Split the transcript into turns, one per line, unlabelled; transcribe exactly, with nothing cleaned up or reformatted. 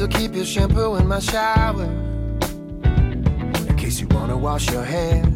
So keep your shampoo in my shower, in case you wanna wash your hair.